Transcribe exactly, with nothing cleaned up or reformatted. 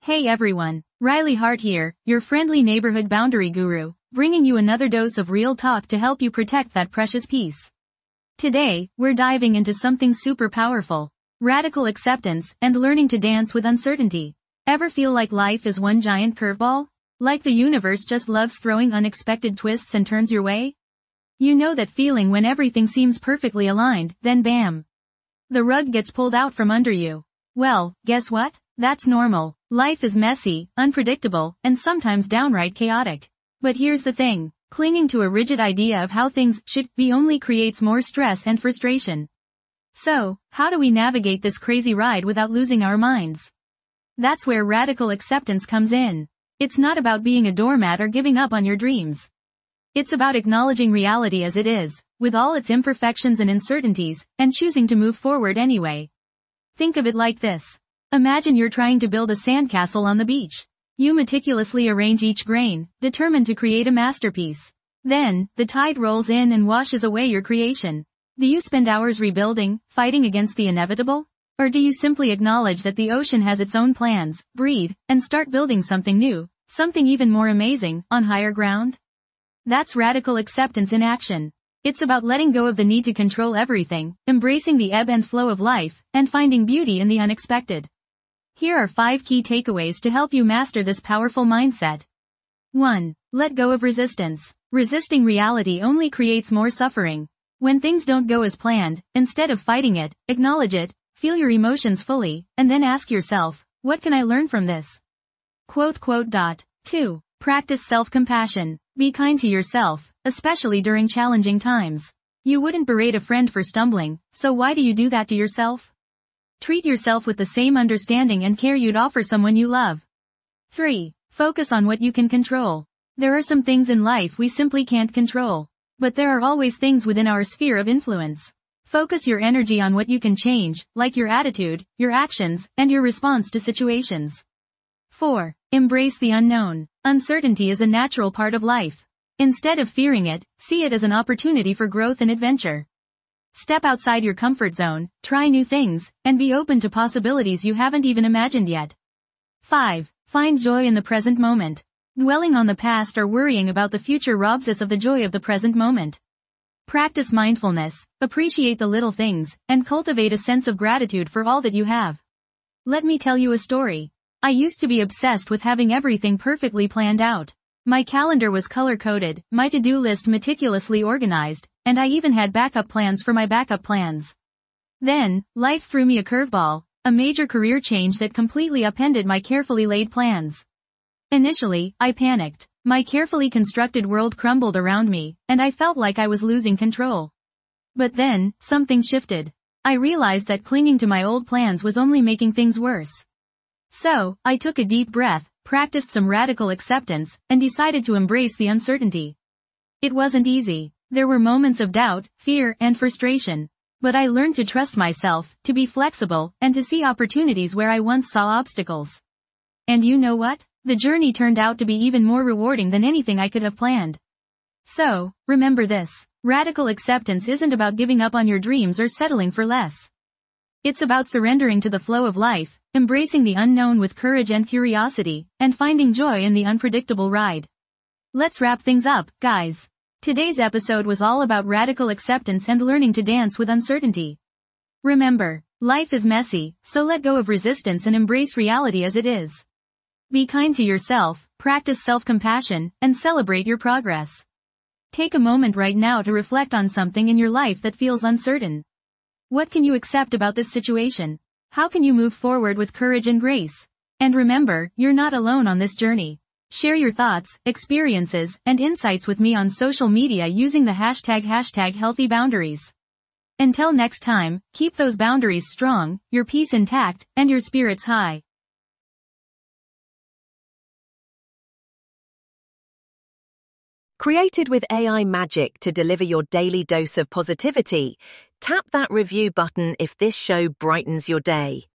Hey everyone, Riley Hart here, your friendly neighborhood boundary guru, bringing you another dose of real talk to help you protect that precious peace. Today, we're diving into something super powerful, radical acceptance and learning to dance with uncertainty. Ever feel like life is one giant curveball? Like the universe just loves throwing unexpected twists and turns your way? You know that feeling when everything seems perfectly aligned, then bam! The rug gets pulled out from under you. Well, guess what? That's normal. Life is messy, unpredictable, and sometimes downright chaotic. But here's the thing. Clinging to a rigid idea of how things should be only creates more stress and frustration. So, how do we navigate this crazy ride without losing our minds? That's where radical acceptance comes in. It's not about being a doormat or giving up on your dreams. It's about acknowledging reality as it is, with all its imperfections and uncertainties, and choosing to move forward anyway. Think of it like this. Imagine you're trying to build a sandcastle on the beach. You meticulously arrange each grain, determined to create a masterpiece. Then, the tide rolls in and washes away your creation. Do you spend hours rebuilding, fighting against the inevitable? Or do you simply acknowledge that the ocean has its own plans, breathe, and start building something new, something even more amazing, on higher ground? That's radical acceptance in action. It's about letting go of the need to control everything, embracing the ebb and flow of life, and finding beauty in the unexpected. Here are five key takeaways to help you master this powerful mindset. one. Let go of resistance. Resisting reality only creates more suffering. When things don't go as planned, instead of fighting it, acknowledge it, feel your emotions fully, and then ask yourself, what can I learn from this? Quote quote dot. two. Practice self-compassion. Be kind to yourself, especially during challenging times. You wouldn't berate a friend for stumbling, so why do you do that to yourself? Treat yourself with the same understanding and care you'd offer someone you love. three. Focus on what you can control. There are some things in life we simply can't control. But there are always things within our sphere of influence. Focus your energy on what you can change, like your attitude, your actions, and your response to situations. four. Embrace the unknown. Uncertainty is a natural part of life. Instead of fearing it, see it as an opportunity for growth and adventure. Step outside your comfort zone, try new things, and be open to possibilities you haven't even imagined yet. five. Find joy in the present moment. Dwelling on the past or worrying about the future robs us of the joy of the present moment. Practice mindfulness, appreciate the little things, and cultivate a sense of gratitude for all that you have. Let me tell you a story. I used to be obsessed with having everything perfectly planned out. My calendar was color-coded, my to-do list meticulously organized, and I even had backup plans for my backup plans. Then, life threw me a curveball, a major career change that completely upended my carefully laid plans. Initially, I panicked. My carefully constructed world crumbled around me, and I felt like I was losing control. But then, something shifted. I realized that clinging to my old plans was only making things worse. So, I took a deep breath, practiced some radical acceptance, and decided to embrace the uncertainty. It wasn't easy. There were moments of doubt, fear, and frustration. But I learned to trust myself, to be flexible, and to see opportunities where I once saw obstacles. And you know what? The journey turned out to be even more rewarding than anything I could have planned. So, remember this. Radical acceptance isn't about giving up on your dreams or settling for less. It's about surrendering to the flow of life, embracing the unknown with courage and curiosity, and finding joy in the unpredictable ride. Let's wrap things up, guys. Today's episode was all about radical acceptance and learning to dance with uncertainty. Remember, life is messy, so let go of resistance and embrace reality as it is. Be kind to yourself, practice self-compassion, and celebrate your progress. Take a moment right now to reflect on something in your life that feels uncertain. What can you accept about this situation? How can you move forward with courage and grace? And remember, you're not alone on this journey. Share your thoughts, experiences, and insights with me on social media using the hashtag hashtag healthy boundaries. Until next time, keep those boundaries strong, your peace intact, and your spirits high. Created with A I magic to deliver your daily dose of positivity, tap that review button if this show brightens your day.